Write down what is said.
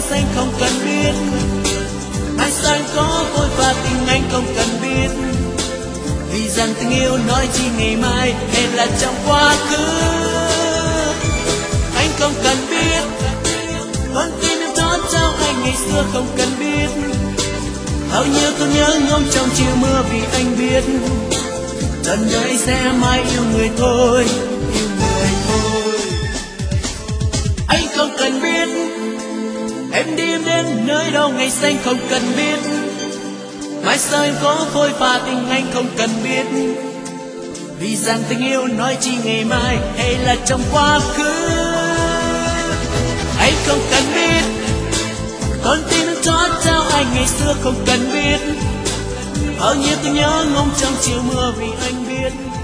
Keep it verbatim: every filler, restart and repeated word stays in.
xanh không cần biết. Mai sau em có vội và tình anh không cần biết. Vì rằng tình yêu nói chi ngày mai hay là trong quá khứ. Anh không cần biết con tim em trót trao anh ngày xưa không cần biết. Bao nhiêu cơn nhớ ngóng trong chiều mưa vì anh biết lần đời sẽ mãi yêu người thôi, yêu người thôi. Anh không cần biết em đi em đến nơi đâu ngày xanh không cần biết. Mai sau em có phôi pha tình anh không cần biết. Vì rằng tình yêu nói chi ngày mai hay là trong quá khứ. Anh không cần biết con tim em trót trao anh ngày xưa không cần biết. Bao nhiêu tôi nhớ ngóng trong chiều mưa vì anh biết